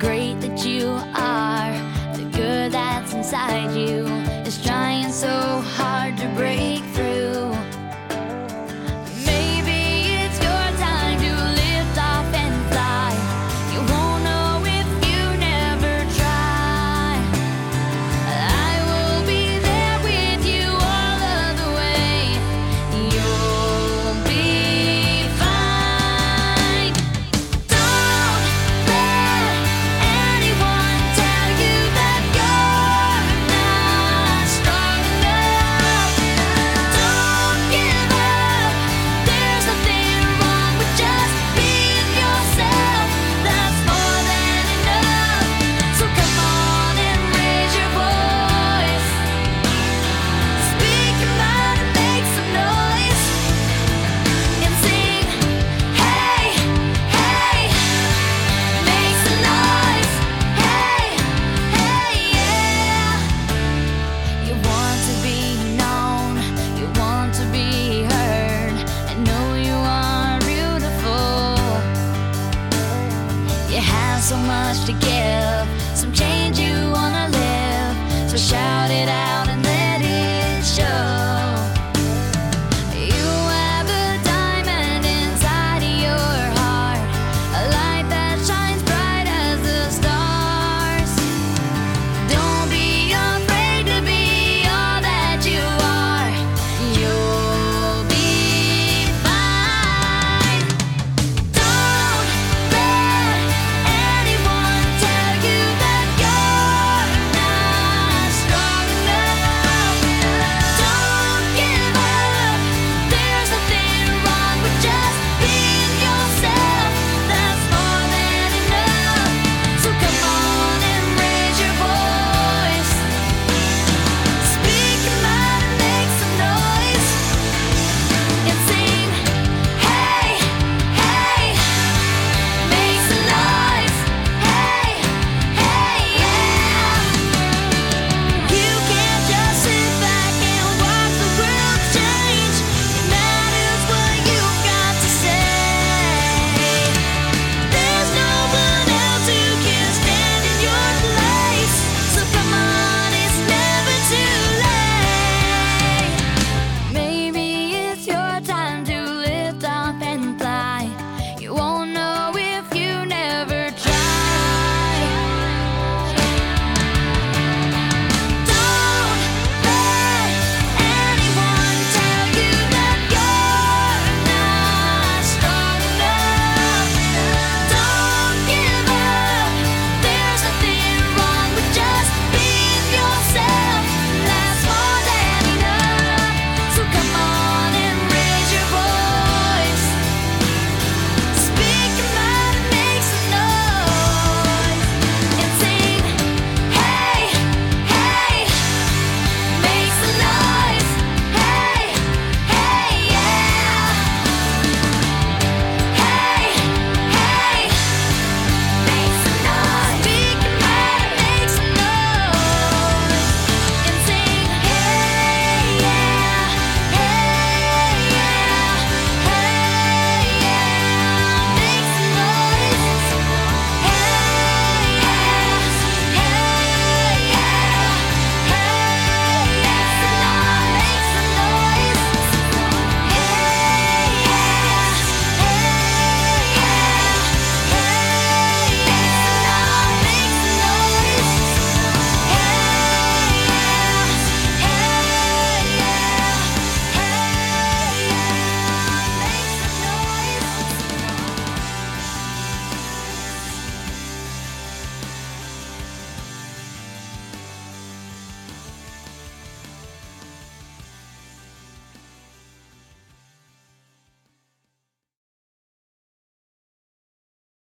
great that you are, the good that's inside you is trying so hard to break through. Maybe it's your time to lift off and fly. You won't know if you never try. I will be there with you all of the way. You'll be fine. Don't let anyone tell you that you're not strong enough. Don't give up. There's nothing wrong with just being yourself. That's more than enough. So come on and raise your voice. Speak your mind and make some noise. And sing, hey, hey. Make some noise. Hey, hey, yeah. You want to be known, you want to be heard. I know you are beautiful. You have so much to give.